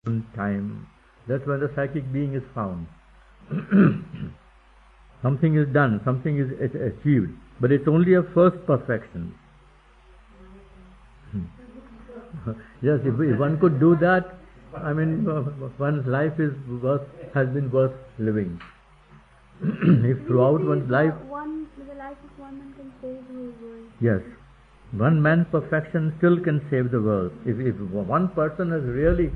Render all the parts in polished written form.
time. That's when the psychic being is found. Something is done, something is achieved, but it's only a first perfection. Yes, if one could do that, I mean, one's life has been worth living. If throughout one's life, the life of one man can save the whole world. yes, one man's perfection still can save the world. If one person has really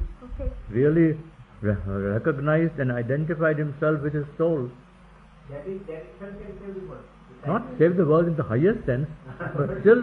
recognized and identified himself with his soul, that itself can save the world. not save the world in the highest sense, but still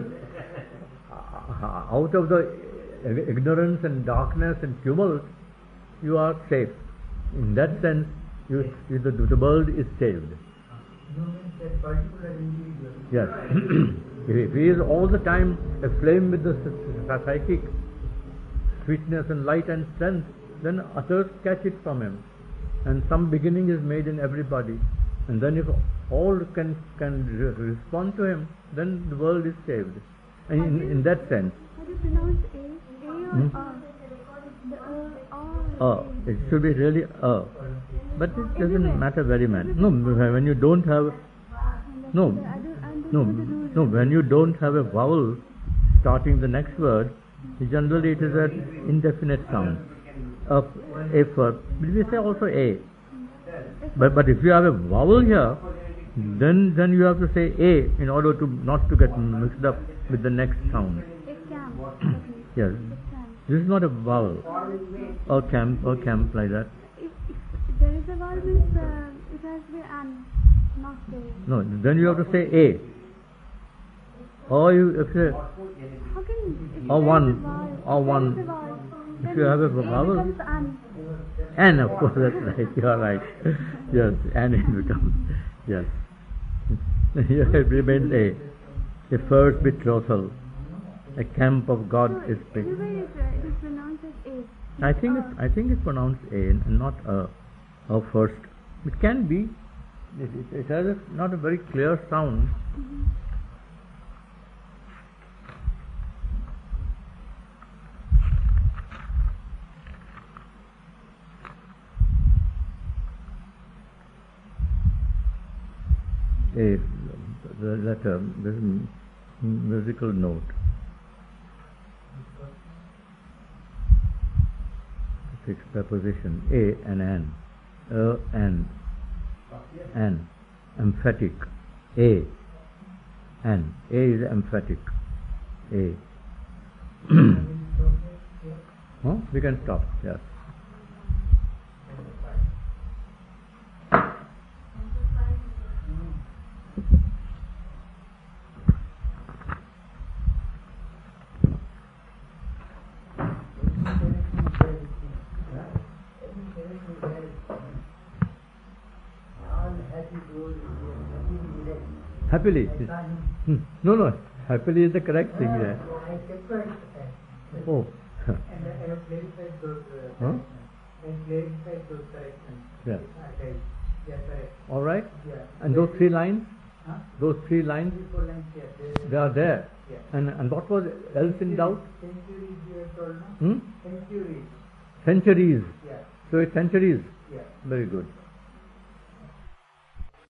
out of the ignorance and darkness and tumult, you are safe. In that sense, the world is saved. You mean that particular individual? Yes. If he is all the time aflame with the psychic sweetness and light and strength, then others catch it from him, and some beginning is made in everybody. And then if all can respond to him, then the world is saved. And in that sense. How do you pronounce A? or A? It should be really but it doesn't matter very much. No, when you don't have when you don't have a vowel starting the next word, generally it is an indefinite sound. A for, we say also A. But if you have a vowel here, then you have to say A in order to not to get mixed up with the next sound. It can. Yes. This is not a vowel. Or camp like that. If there is a vowel, means it has to be an, not A. No, then you have to say A. Or you say How can or one. If you have a vowel, becomes an. N, of course, that's right. You are right. Yes, N it becomes. Yes. Here it remains A. The first betrothal. A camp of God is big. Anyway, it is pronounced as A. I think it's pronounced A and not A first. It can be. It has not a very clear sound. A letter, this musical note. Fixed preposition A and N. N. Emphatic. A. N. A is emphatic. A. We can stop. Yes. Happily. No. Happily is the correct thing there. I kept Oh. and I have clarified those corrections. Yes. Yeah, correct. All right. Yeah. And those 3 lines? Huh? Those 3 lines? 3, 4 lines, yeah. They are there. Yeah. And what was else in doubt? Centuries you have told, no? Hmm? Centuries. Centuries. Yeah. So it's centuries. Yeah. Very good.